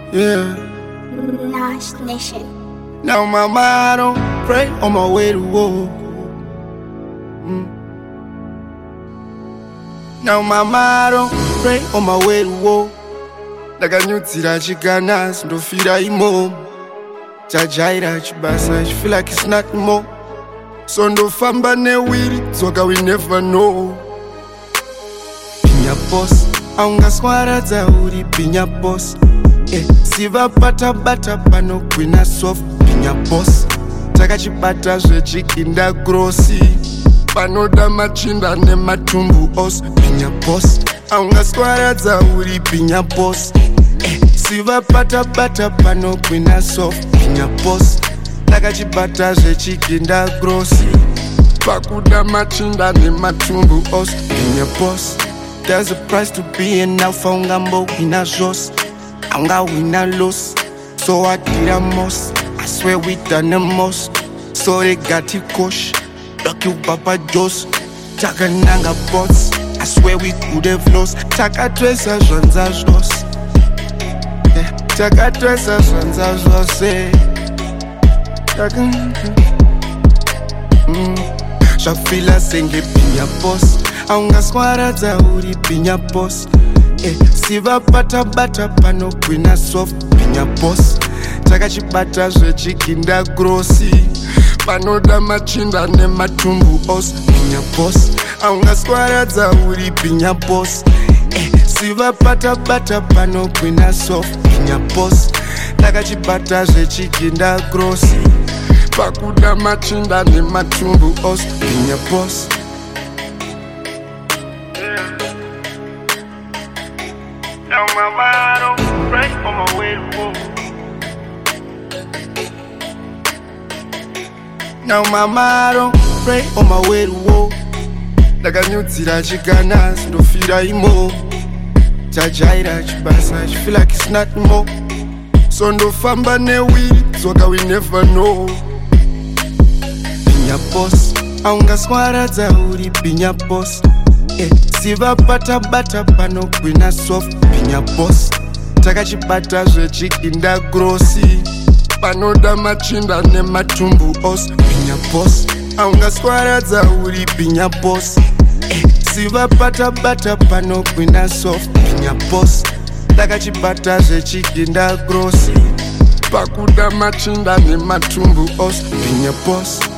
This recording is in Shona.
Yeah. Nash Nation. Now mama, I don't pray on my way to war. Now mama, I don't pray on my way to war. Ndakanyudzira chiganas ndofira imo. Chajaira chibasa, I feel like it's not more. So ndofamba newiri, tsoka we never know. Pinya boss, aungaswaradza uri pinya boss. Siva bata pano kwina soft pinya boss. Takachibata zvechikinda grossi. Panoda machinda nematumbu os pinya boss. Aungaswaradza uri pinya boss. Siva bata pano kwina soft pinya boss. Takachibata zvechikinda grossi. Pakuda machinda nematumbu os pinya boss. There's a price to be in alpha ungambo wina zos. Anga wina loss. So I did a most. I swear we done the most. So they got you kosh. Lock you Papa Joss. Taka nanga bots. I swear we could have lost. Taka tresa zvanza zos. Taka tresa zvanza zos. Shafila senge pinya boss. Aungaswaradza uri pinya boss. Siva bata pano kwina soft pinya boss. Takachibata zvechikinda grossi. Panoda machinda nematumbu os pinya boss. Aungaswaradza uri pinya boss. Siva bata pano kwina soft pinya boss. Takachibata zvechikinda grossi. Pakuda machinda nematumbu os pinya boss. Now mama, I don't pray on my way to war. Now mama, I don't pray on my way to war. Ndakanyudzira chiganas ndofira imo. Chajaira chibasa, I feel like it's not more. So ndofamba newiri, tsoka we never know. Pinya boss, aungaswaradza uri pinya boss. Siva bata pano kwina soft pinya boss. Takachibata zvechikinda grossi. Panoda machinda nematumbu os pinya boss. Aungaswaradza uri pinya boss. Siva bata pano kwina soft pinya boss. Takachibata zvechikinda grossi. Pakuda machinda nematumbu os pinya boss.